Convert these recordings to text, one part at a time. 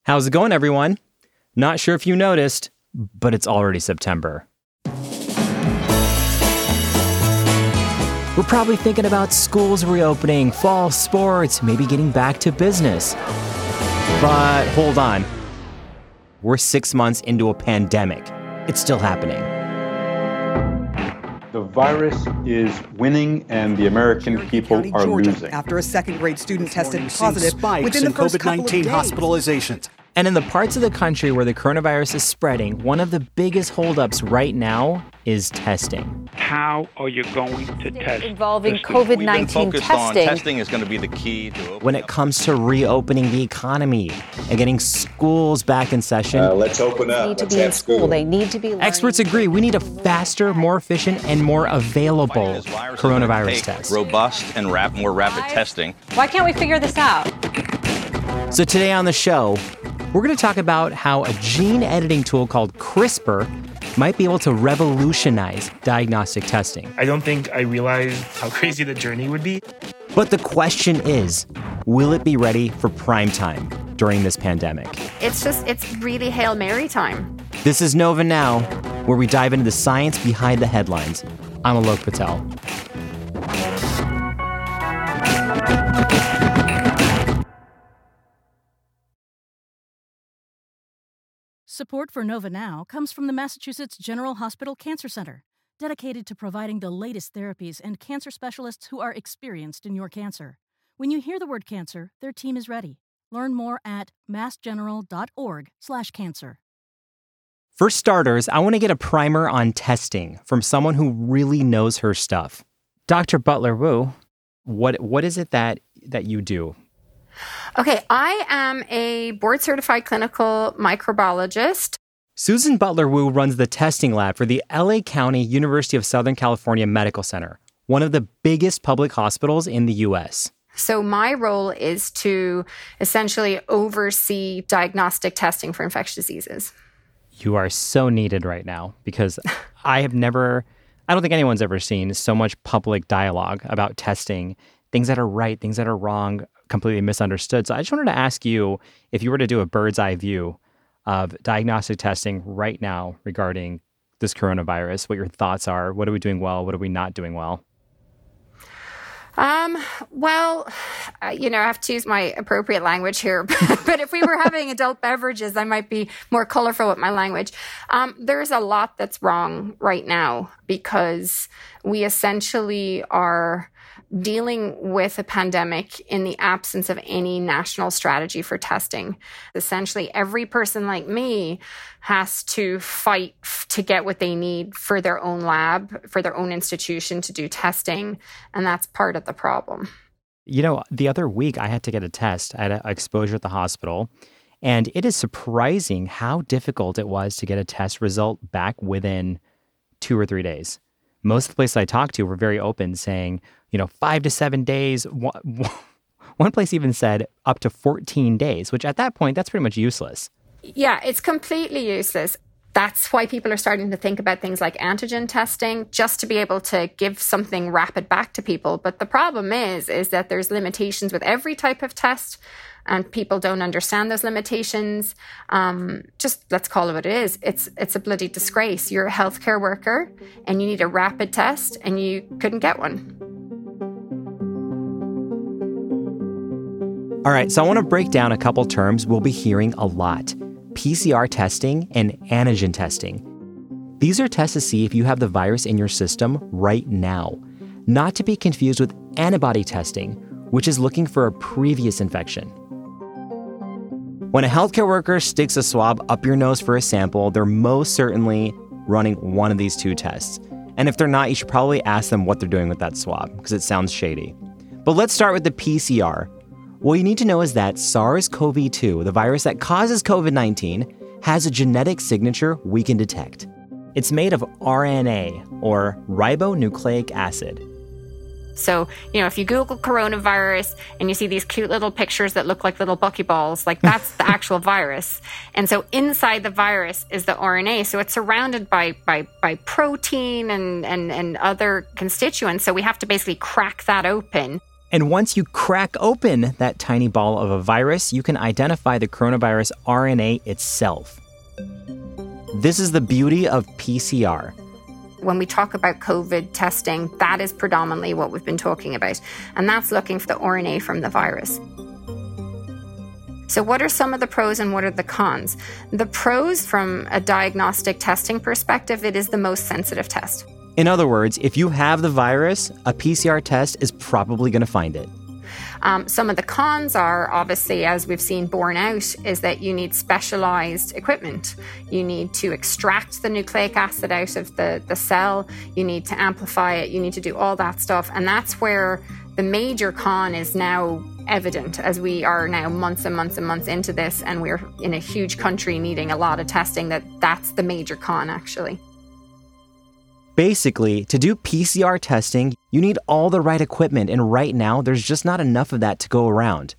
How's it going, everyone? Not sure if you noticed, but it's already September. We're probably thinking about schools reopening, fall sports, maybe getting back to business. But hold on. We're 6 months into a pandemic. It's still happening. The virus is winning and the American people are losing. After a second-grade student tested positive within the first couple of days. COVID-19 hospitalizations. And in the parts of the country where the coronavirus is spreading, one of the biggest holdups right now is testing. How are you going to test? Involving COVID-19 testing. Testing is going to be the key to when it comes to reopening the economy and getting schools back in session. Let's open up. They need to be in school. They need to be learning. Experts agree we need a faster, more efficient, and more available coronavirus test. Robust and more rapid testing. Why can't we figure this out? So today on the show, we're going to talk about how a gene editing tool called CRISPR might be able to revolutionize diagnostic testing. I don't think I realized how crazy the journey would be. But the question is, will it be ready for prime time during this pandemic? It's really Hail Mary time. This is Nova Now, where we dive into the science behind the headlines. I'm Alok Patel. Support for Nova Now comes from the Massachusetts General Hospital Cancer Center, dedicated to providing the latest therapies and cancer specialists who are experienced in your cancer. When you hear the word cancer, their team is ready. Learn more at massgeneral.org/cancer. For starters, I want to get a primer on testing from someone who really knows her stuff. Dr. Butler-Wu, what is it that you do? Okay, I am a board-certified clinical microbiologist. Susan Butler-Wu runs the testing lab for the LA County University of Southern California Medical Center, one of the biggest public hospitals in the U.S. So my role is to essentially oversee diagnostic testing for infectious diseases. You are so needed right now because I don't think anyone's ever seen so much public dialogue about testing, things that are right, things that are wrong, completely misunderstood. So I just wanted to ask you, if you were to do a bird's eye view of diagnostic testing right now regarding this coronavirus, what your thoughts are. What are we doing well? What are we not doing well? I have to use my appropriate language here. But if we were having adult beverages, I might be more colorful with my language. There's a lot that's wrong right now because we essentially are dealing with a pandemic in the absence of any national strategy for testing. Essentially, every person like me has to fight to get what they need for their own lab, for their own institution to do testing. And that's part of the problem. You know, the other week I had to get a test. I had an exposure at the hospital. And it is surprising how difficult it was to get a test result back within 2 or 3 days. Most of the places I talked to were very open, saying, 5 to 7 days. One place even said up to 14 days, which at that point, that's pretty much useless. Yeah, it's completely useless. That's why people are starting to think about things like antigen testing, just to be able to give something rapid back to people. But the problem is that there's limitations with every type of test, and people don't understand those limitations. Just let's call it what it is. It's a bloody disgrace. You're a healthcare worker and you need a rapid test and you couldn't get one. All right, so I want to break down a couple terms we'll be hearing a lot: PCR testing and antigen testing. These are tests to see if you have the virus in your system right now, not to be confused with antibody testing, which is looking for a previous infection. When a healthcare worker sticks a swab up your nose for a sample, they're most certainly running one of these two tests. And if they're not, you should probably ask them what they're doing with that swab, because it sounds shady. But let's start with the PCR. What you need to know is that SARS-CoV-2, the virus that causes COVID-19, has a genetic signature we can detect. It's made of RNA, or ribonucleic acid. So, if you Google coronavirus and you see these cute little pictures that look like little buckyballs, that's the actual virus. And so inside the virus is the RNA. So it's surrounded by protein and other constituents. So we have to basically crack that open. And once you crack open that tiny ball of a virus, you can identify the coronavirus RNA itself. This is the beauty of PCR. When we talk about COVID testing, that is predominantly what we've been talking about. And that's looking for the RNA from the virus. So what are some of the pros and what are the cons? The pros from a diagnostic testing perspective, it is the most sensitive test. In other words, if you have the virus, a PCR test is probably going to find it. Some of the cons are, obviously, as we've seen borne out, is that you need specialized equipment. You need to extract the nucleic acid out of the cell. You need to amplify it. You need to do all that stuff. And that's where the major con is now evident, as we are now months and months and months into this, and we're in a huge country needing a lot of testing, that's the major con, actually. Basically, to do PCR testing, you need all the right equipment, and right now, there's just not enough of that to go around.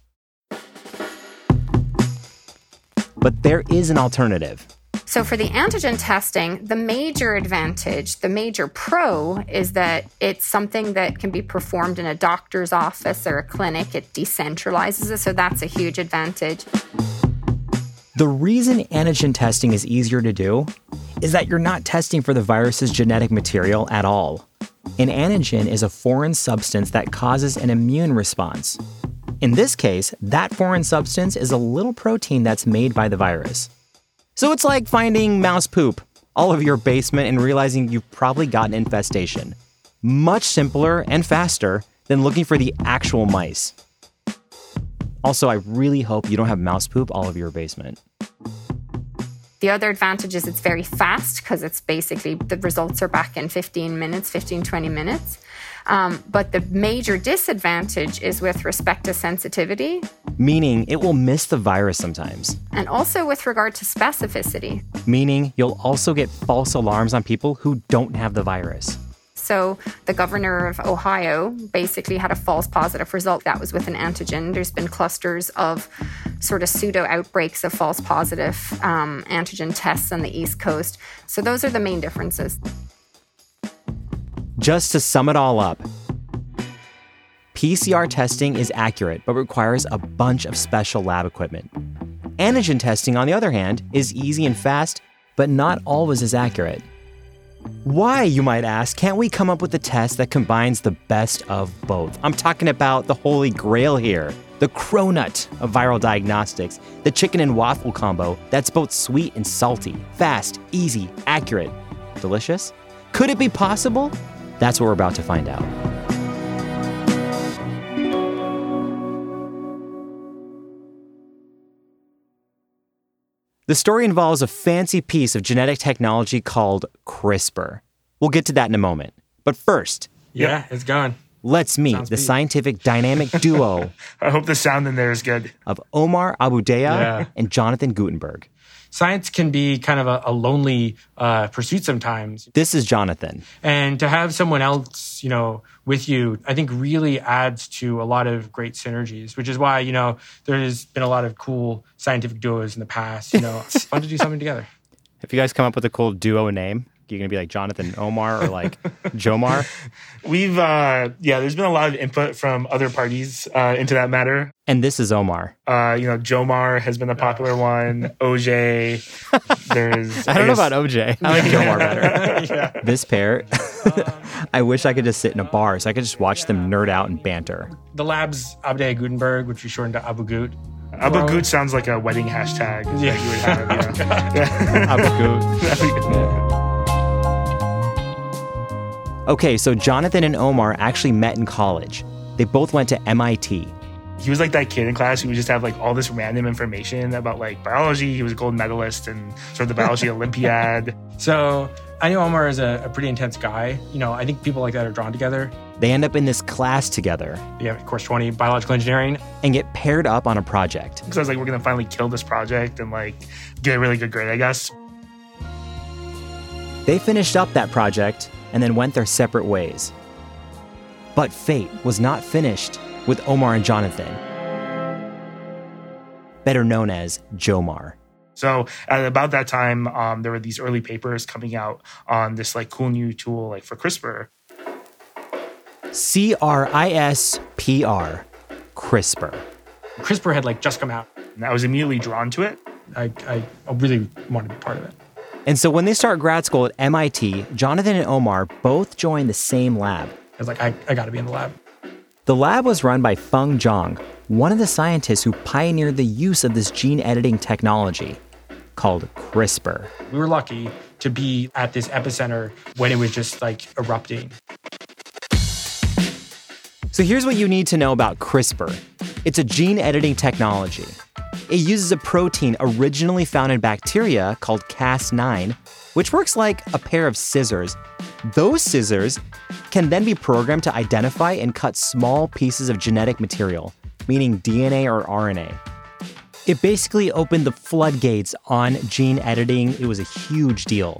But there is an alternative. So for the antigen testing, the major advantage, the major pro, is that it's something that can be performed in a doctor's office or a clinic. It decentralizes it, so that's a huge advantage. The reason antigen testing is easier to do is that you're not testing for the virus's genetic material at all. An antigen is a foreign substance that causes an immune response. In this case, that foreign substance is a little protein that's made by the virus. So it's like finding mouse poop all over your basement and realizing you've probably got an infestation. Much simpler and faster than looking for the actual mice. Also, I really hope you don't have mouse poop all over your basement. The other advantage is it's very fast because it's basically the results are back in 15 minutes, 20 minutes. But the major disadvantage is with respect to sensitivity. Meaning it will miss the virus sometimes. And also with regard to specificity. Meaning you'll also get false alarms on people who don't have the virus. So the governor of Ohio basically had a false positive result. That was with an antigen. There's been clusters of sort of pseudo outbreaks of false positive antigen tests on the East Coast. So those are the main differences. Just to sum it all up, PCR testing is accurate but requires a bunch of special lab equipment. Antigen testing, on the other hand, is easy and fast, but not always as accurate. Why, you might ask, can't we come up with a test that combines the best of both? I'm talking about the holy grail here, the cronut of viral diagnostics, the chicken and waffle combo that's both sweet and salty, fast, easy, accurate, delicious? Could it be possible? That's what we're about to find out. The story involves a fancy piece of genetic technology called CRISPR. We'll get to that in a moment. But first... Yeah, it's gone. Let's meet the scientific dynamic duo... I hope the sound in there is good. ...of Omar Abu-Dayyeh and Jonathan Gutenberg. Science can be kind of a lonely pursuit sometimes. This is Jonathan. And to have someone else, with you, I think really adds to a lot of great synergies, which is why, there's been a lot of cool scientific duos in the past. It's fun to do something together. If you guys come up with a cool duo name, you're going to be like Jonathan and Omar or like Jomar? We've, there's been a lot of input from other parties into that matter. And this is Omar. Jomar has been a popular one. OJ. I don't know about OJ. I like Jomar better. Yeah. This pair, I wish I could just sit in a bar so I could just watch them nerd out and banter. The lab's Abu-Dayyeh Gutenberg, which we shortened to Abu Gut. Abu Gut sounds like a wedding hashtag. Yeah. You would have, Abu Gut. Okay, so Jonathan and Omar actually met in college. They both went to MIT. He was like that kid in class who would just have like all this random information about like biology. He was a gold medalist in sort of the biology Olympiad. So I knew Omar is a pretty intense guy. I think people like that are drawn together. They end up in this class together. Yeah, course 20, biological engineering. And get paired up on a project. Because I was like, we're going to finally kill this project and like get a really good grade, I guess. They finished up that project and then went their separate ways. But fate was not finished with Omar and Jonathan, better known as Jomar. So at about that time, there were these early papers coming out on this like cool new tool like for CRISPR. CRISPR, CRISPR. CRISPR had just come out, and I was immediately drawn to it. I really wanted to be part of it. And so when they start grad school at MIT, Jonathan and Omar both joined the same lab. I was like, I got to be in the lab. The lab was run by Feng Zhang, one of the scientists who pioneered the use of this gene editing technology called CRISPR. We were lucky to be at this epicenter when it was just erupting. So here's what you need to know about CRISPR. It's a gene editing technology. It uses a protein originally found in bacteria called Cas9, which works like a pair of scissors. Those scissors can then be programmed to identify and cut small pieces of genetic material, meaning DNA or RNA. It basically opened the floodgates on gene editing. It was a huge deal.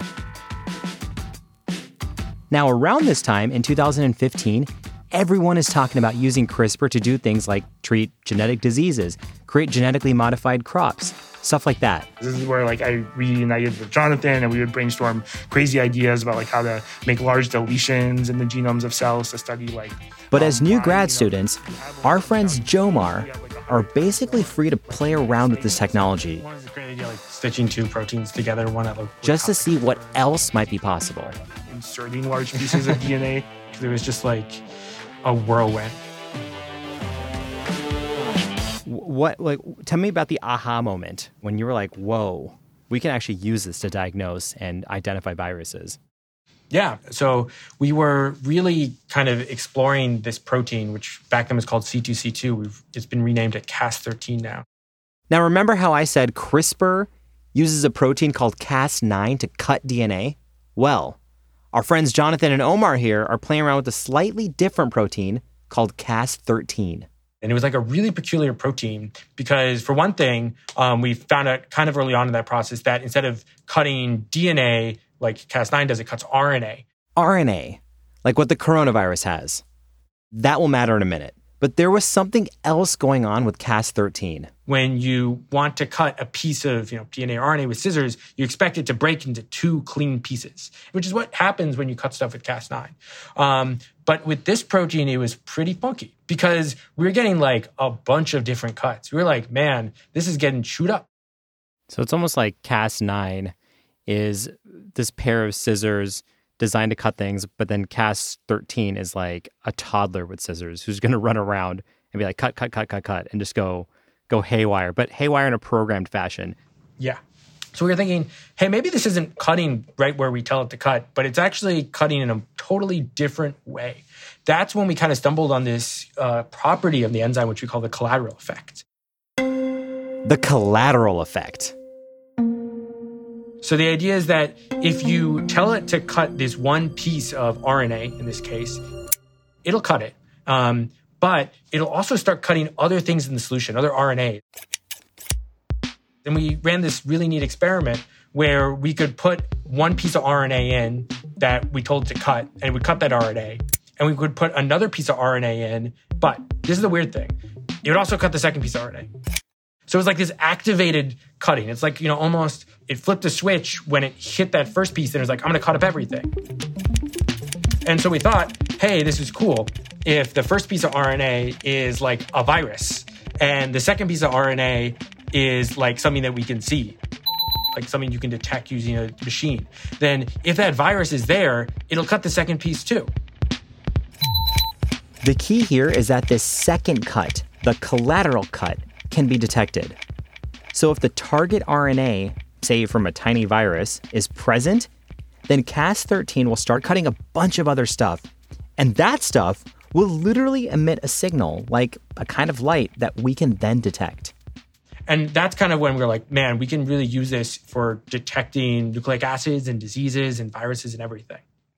Now, around this time, in 2015, everyone is talking about using CRISPR to do things like treat genetic diseases, create genetically modified crops, stuff like that. This is where I reunited with Jonathan, and we would brainstorm crazy ideas about how to make large deletions in the genomes of cells to study But as new grad students, our friends Jomar are basically free to play around with this technology. One is a great idea, stitching two proteins together, one at just to see what else might be possible. Inserting large pieces of DNA, because it was just a whirlwind. Tell me about the aha moment when you were like, whoa, we can actually use this to diagnose and identify viruses. Yeah, so we were really kind of exploring this protein, which back then was called C2C2. It's been renamed at Cas13 now. Now, remember how I said CRISPR uses a protein called Cas9 to cut DNA? Well, our friends Jonathan and Omar here are playing around with a slightly different protein called Cas13. And it was a really peculiar protein because, for one thing, we found out kind of early on in that process that instead of cutting DNA like Cas9 does, it cuts RNA. RNA, like what the coronavirus has. That will matter in a minute. But there was something else going on with Cas13. When you want to cut a piece of DNA or RNA with scissors, you expect it to break into two clean pieces, which is what happens when you cut stuff with Cas9. But with this protein, it was pretty funky because we were getting a bunch of different cuts. We were like, man, this is getting chewed up. So it's almost like Cas9 is this pair of scissors designed to cut things, but then Cas13 is like a toddler with scissors who's going to run around and be like, cut, and just go haywire, but haywire in a programmed fashion. Yeah. So we were thinking, hey, maybe this isn't cutting right where we tell it to cut, but it's actually cutting in a totally different way. That's when we kind of stumbled on this property of the enzyme, which we call the collateral effect. The collateral effect. So the idea is that if you tell it to cut this one piece of RNA, in this case, it'll cut it. But it'll also start cutting other things in the solution, other RNA. Then we ran this really neat experiment where we could put one piece of RNA in that we told it to cut, and it would cut that RNA. And we could put another piece of RNA in, but this is the weird thing. It would also cut the second piece of RNA. So it was this activated cutting. It's almost, it flipped a switch when it hit that first piece, and it was I'm going to cut up everything. And so we thought, hey, this is cool. If the first piece of RNA is a virus, and the second piece of RNA is something that we can see, something you can detect using a machine, then if that virus is there, it'll cut the second piece too. The key here is that this second cut, the collateral cut, can be detected. So if the target RNA, say from a tiny virus, is present, then Cas13 will start cutting a bunch of other stuff. And that stuff will literally emit a signal, like a kind of light that we can then detect. And that's kind of when we're like, man, we can really use this for detecting nucleic acids and diseases and viruses and everything.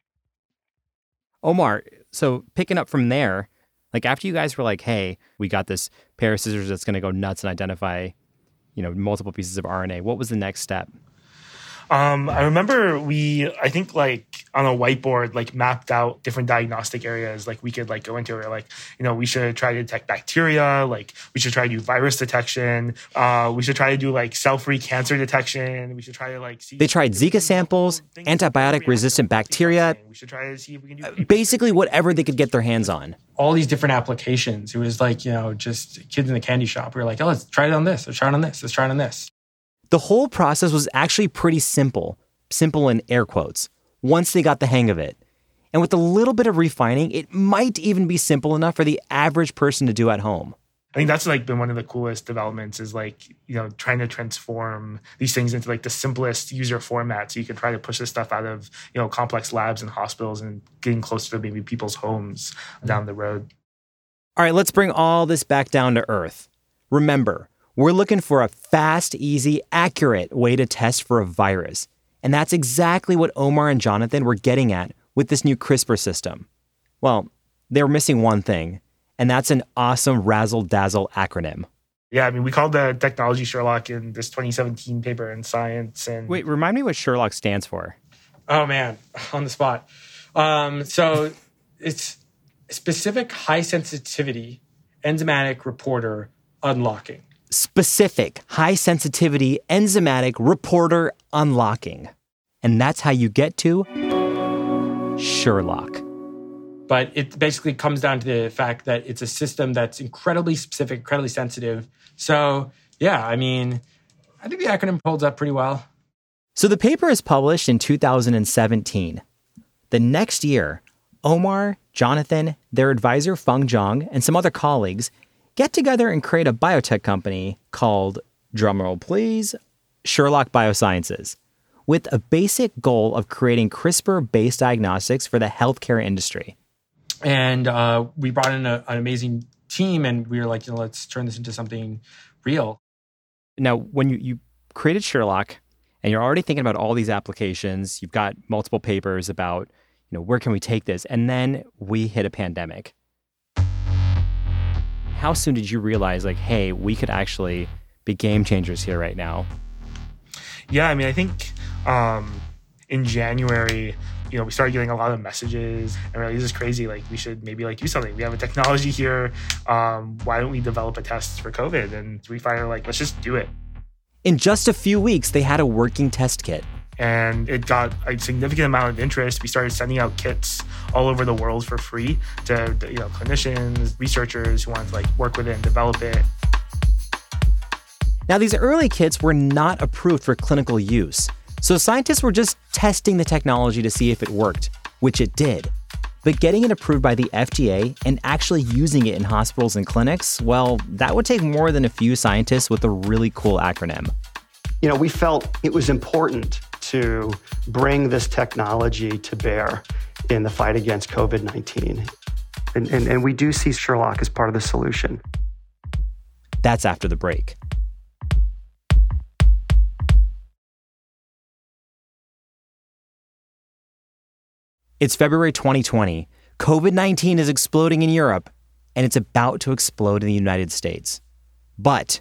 Omar, so picking up from there, after you guys were like, hey, we got this pair of scissors that's going to go nuts and identify, multiple pieces of RNA, what was the next step? I remember I think on a whiteboard, mapped out different diagnostic areas we could go into. We're we should try to detect bacteria, we should try to do virus detection, we should try to do cell-free cancer detection, we should try to see. They tried Zika samples, antibiotic-resistant bacteria, we should try to see if we can do basically whatever they could get their hands on. All these different applications. It was just kids in the candy shop. We were oh, let's try it on this, let's try it on this, let's try it on this. The whole process was actually pretty simple in air quotes, once they got the hang of it. And with a little bit of refining, it might even be simple enough for the average person to do at home. I think that's been one of the coolest developments is trying to transform these things into the simplest user format so you can try to push this stuff out of, complex labs and hospitals and getting closer to maybe people's homes down the road. All right, let's bring all this back down to earth. Remember, we're looking for a fast, easy, accurate way to test for a virus. And that's exactly what Omar and Jonathan were getting at with this new CRISPR system. Well, they were missing one thing, and that's an awesome razzle-dazzle acronym. Yeah, we called the technology Sherlock in this 2017 paper in Science. And wait, remind me what Sherlock stands for. Oh, man, on the spot. So it's specific high-sensitivity enzymatic reporter unlocking. Specific high-sensitivity enzymatic reporter unlocking. And that's how you get to Sherlock. But it basically comes down to the fact that it's a system that's incredibly specific, incredibly sensitive. So, yeah, I think the acronym holds up pretty well. So the paper is published in 2017. The next year, Omar, Jonathan, their advisor Feng Zhang, and some other colleagues get together and create a biotech company called, drumroll please, Sherlock Biosciences, with a basic goal of creating CRISPR-based diagnostics for the healthcare industry. And we brought in an amazing team, and we were let's turn this into something real. Now, when you created Sherlock, and you're already thinking about all these applications, you've got multiple papers about, where can we take this? And then we hit a pandemic. How soon did you realize, hey, we could actually be game changers here right now? Yeah, I think in January, we started getting a lot of messages and this is crazy. We should maybe do something. We have a technology here. Why don't we develop a test for COVID? And we finally let's just do it. In just a few weeks, they had a working test kit. And it got a significant amount of interest. We started sending out kits all over the world for free to clinicians, researchers who wanted to work with it and develop it. Now, these early kits were not approved for clinical use. So scientists were just testing the technology to see if it worked, which it did. But getting it approved by the FDA and actually using it in hospitals and clinics, well, that would take more than a few scientists with a really cool acronym. We felt it was important to bring this technology to bear in the fight against COVID-19. And we do see Sherlock as part of the solution. That's after the break. It's February 2020. COVID-19 is exploding in Europe, and it's about to explode in the United States. But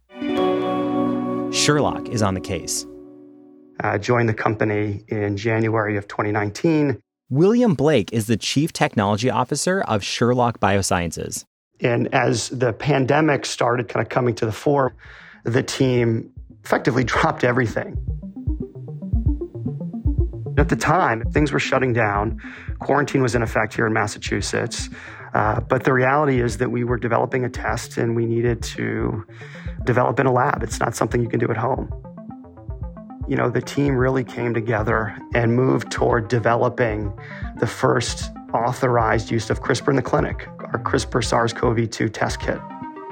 Sherlock is on the case. Joined the company in January of 2019. William Blake is the Chief Technology Officer of Sherlock Biosciences. And as the pandemic started kind of coming to the fore, the team effectively dropped everything. At the time, things were shutting down. Quarantine was in effect here in Massachusetts. But the reality is that we were developing a test and we needed to develop in a lab. It's not something you can do at home. The team really came together and moved toward developing the first authorized use of CRISPR in the clinic, our CRISPR SARS-CoV-2 test kit.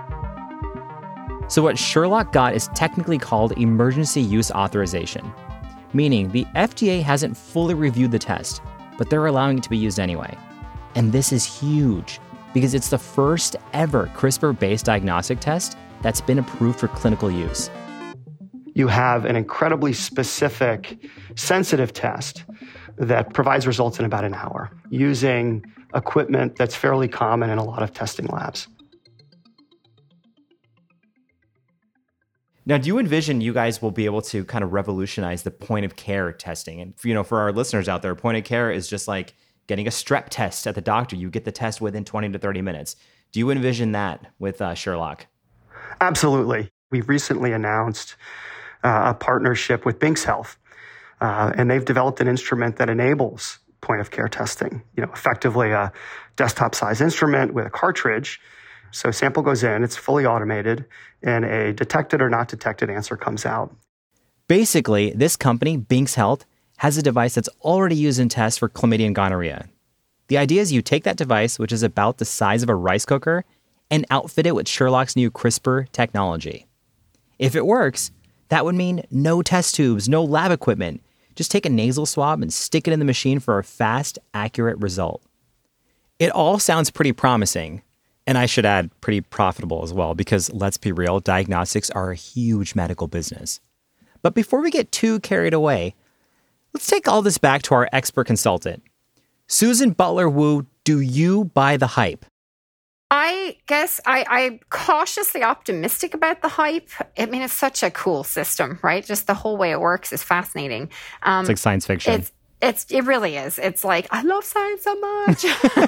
So what Sherlock got is technically called emergency use authorization, meaning the FDA hasn't fully reviewed the test, but they're allowing it to be used anyway. And this is huge because it's the first ever CRISPR-based diagnostic test that's been approved for clinical use. You have an incredibly specific, sensitive test that provides results in about an hour using equipment that's fairly common in a lot of testing labs. Now, do you envision you guys will be able to kind of revolutionize the point of care testing? And, for our listeners out there, point of care is just like getting a strep test at the doctor. You get the test within 20 to 30 minutes. Do you envision that with Sherlock? Absolutely. We've recently announced a partnership with Binks Health, and they've developed an instrument that enables point of care testing, effectively a desktop size instrument with a cartridge. So sample goes in, it's fully automated, and a detected or not detected answer comes out. Basically, this company, Binks Health, has a device that's already used in tests for chlamydia and gonorrhea. The idea is you take that device, which is about the size of a rice cooker, and outfit it with Sherlock's new CRISPR technology. If it works, that would mean no test tubes, no lab equipment. Just take a nasal swab and stick it in the machine for a fast, accurate result. It all sounds pretty promising. And I should add, pretty profitable as well, because let's be real, diagnostics are a huge medical business. But before we get too carried away, let's take all this back to our expert consultant. Susan Butler-Wu, do you buy the hype? I guess I'm cautiously optimistic about the hype. I mean, it's such a cool system, right? Just the whole way it works is fascinating. It's like science fiction. It really is. It's like, I love science so much.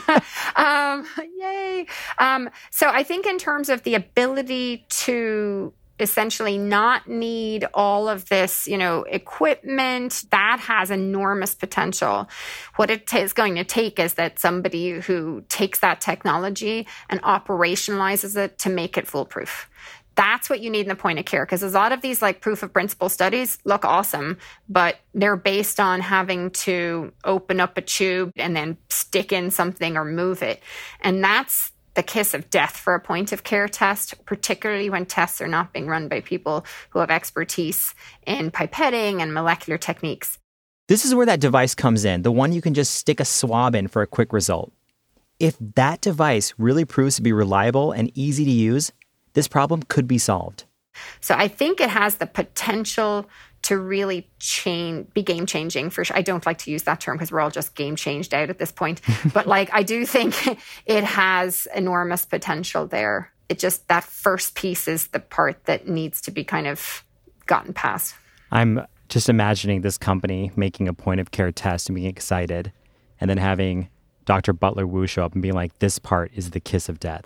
Yay. So I think in terms of the ability to essentially not need all of this, equipment, that has enormous potential. What it is going to take is that somebody who takes that technology and operationalizes it to make it foolproof. That's what you need in the point of care, because a lot of these like proof of principle studies look awesome, but they're based on having to open up a tube and then stick in something or move it. And that's the kiss of death for a point of care test, particularly when tests are not being run by people who have expertise in pipetting and molecular techniques. This is where that device comes in, the one you can just stick a swab in for a quick result. If that device really proves to be reliable and easy to use, this problem could be solved. So I think it has the potential to really be game-changing. I don't like to use that term because we're all just game-changed out at this point. But I do think it has enormous potential there. It just, that first piece is the part that needs to be kind of gotten past. I'm just imagining this company making a point-of-care test and being excited, and then having Dr. Butler-Wu show up and being like, this part is the kiss of death.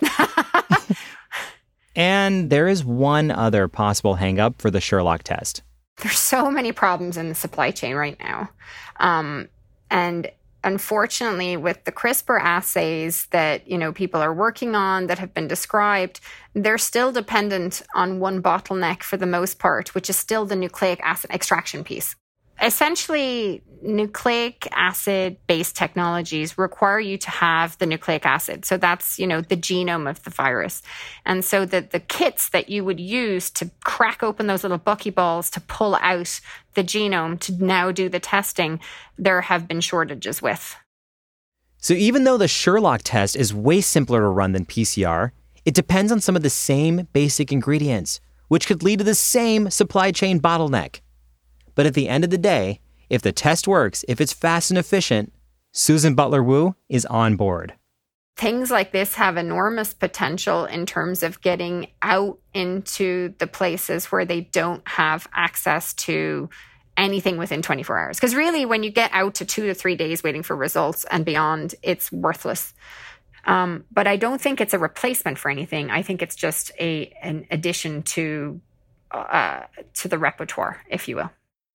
And there is one other possible hang-up for the Sherlock test. There's so many problems in the supply chain right now. And unfortunately, with the CRISPR assays that, people are working on that have been described, they're still dependent on one bottleneck for the most part, which is still the nucleic acid extraction piece. Essentially, nucleic acid-based technologies require you to have the nucleic acid. So that's, the genome of the virus. And so the kits that you would use to crack open those little buckyballs to pull out the genome to now do the testing, there have been shortages with. So even though the Sherlock test is way simpler to run than PCR, it depends on some of the same basic ingredients, which could lead to the same supply chain bottleneck. But at the end of the day, if the test works, if it's fast and efficient, Susan Butler-Wu is on board. Things like this have enormous potential in terms of getting out into the places where they don't have access to anything within 24 hours. Because really, when you get out to 2 to 3 days waiting for results and beyond, it's worthless. But I don't think it's a replacement for anything. I think it's just an addition to the repertoire, if you will.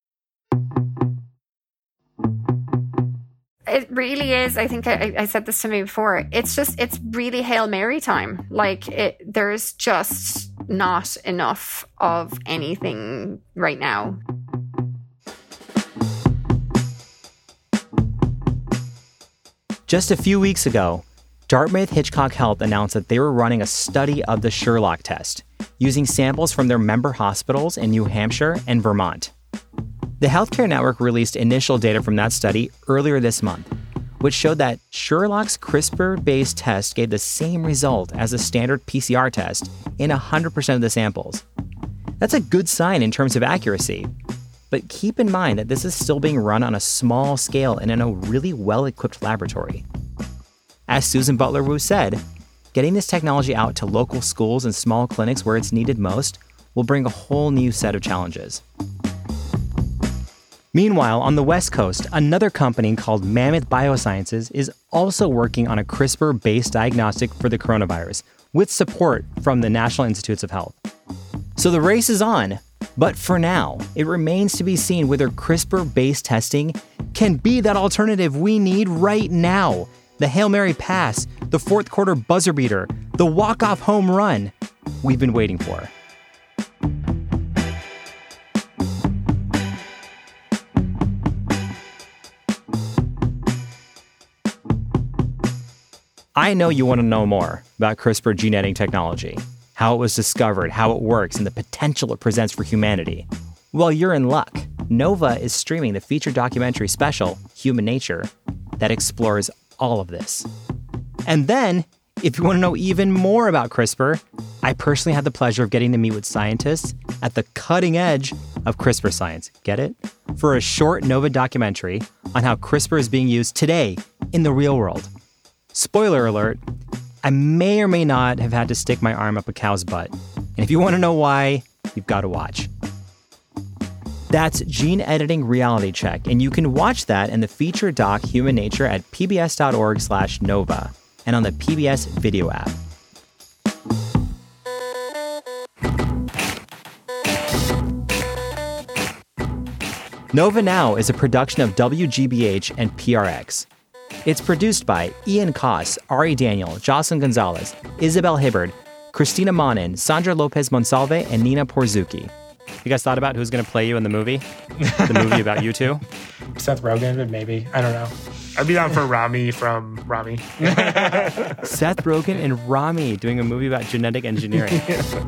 It really is. I think I said this to me before. It's really Hail Mary time. There's just not enough of anything right now. Just a few weeks ago, Dartmouth Hitchcock Health announced that they were running a study of the Sherlock test, using samples from their member hospitals in New Hampshire and Vermont. The Healthcare Network released initial data from that study earlier this month, which showed that Sherlock's CRISPR-based test gave the same result as a standard PCR test in 100% of the samples. That's a good sign in terms of accuracy. But keep in mind that this is still being run on a small scale and in a really well-equipped laboratory. As Susan Butler-Wu said, getting this technology out to local schools and small clinics where it's needed most will will bring a whole new set of challenges. Meanwhile, on the West Coast, another company called Mammoth Biosciences is also working on a CRISPR-based diagnostic for the coronavirus, with support from the National Institutes of Health. So the race is on, but for now, it remains to be seen whether CRISPR-based testing can be that alternative we need right now. The Hail Mary pass, the fourth quarter buzzer beater, the walk-off home run we've been waiting for. I know you want to know more about CRISPR gene editing technology, how it was discovered, how it works, and the potential it presents for humanity. Well, you're in luck. Nova is streaming the feature documentary special, Human Nature, that explores all of this. And then, if you want to know even more about CRISPR, I personally had the pleasure of getting to meet with scientists at the cutting edge of CRISPR science. Get it? For a short Nova documentary on how CRISPR is being used today in the real world. Spoiler alert, I may or may not have had to stick my arm up a cow's butt. And if you want to know why, you've got to watch. That's Gene Editing Reality Check, and you can watch that in the feature doc Human Nature at pbs.org/Nova and on the PBS video app. Nova Now is a production of WGBH and PRX. It's produced by Ian Koss, Ari Daniel, Jocelyn Gonzalez, Isabel Hibbard, Christina Monin, Sandra Lopez Monsalve, and Nina Porzuki. You guys thought about who's going to play you in the movie? The movie about you two? Seth Rogen, but maybe. I don't know. I'd be down for Rami from Rami. Seth Rogen and Rami doing a movie about genetic engineering.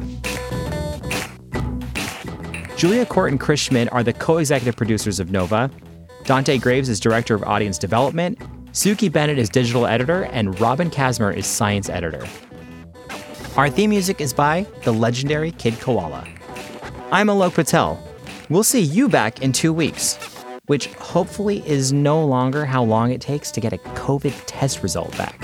Julia Court and Chris Schmidt are the co-executive producers of Nova. Dante Graves is director of audience development. Suki Bennett is digital editor, and Robin Kazmer is science editor. Our theme music is by the legendary Kid Koala. I'm Alok Patel. We'll see you back in 2 weeks, which hopefully is no longer how long it takes to get a COVID test result back.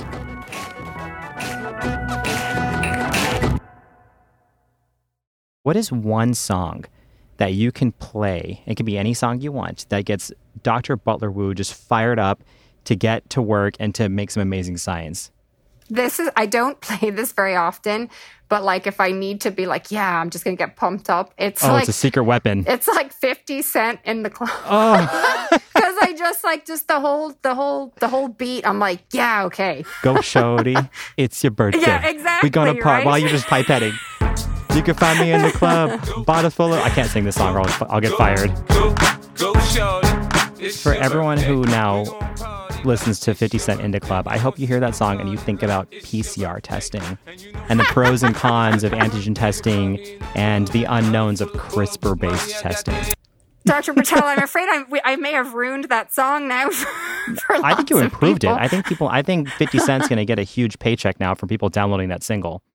What is one song that you can play, it can be any song you want, that gets Dr. Butler Wu just fired up to get to work and to make some amazing science? I don't play this very often, but like if I need to be like, yeah, I'm just going to get pumped up. It's a secret weapon. It's like 50 Cent in the club. Oh. Because I just the whole beat. I'm like, yeah, okay. Go shorty, it's your birthday. Yeah, exactly. We're going to part right? while you're just pipetting. You can find me in the club, bottle full of... I can't sing this song or I'll get fired. For everyone who now listens to 50 Cent Indie Club, I hope you hear that song and you think about PCR testing and the pros and cons of antigen testing and the unknowns of CRISPR-based testing. Dr. Patel, I'm afraid I may have ruined that song now for I think you improved it. I I think 50 Cent's going to get a huge paycheck now from people downloading that single.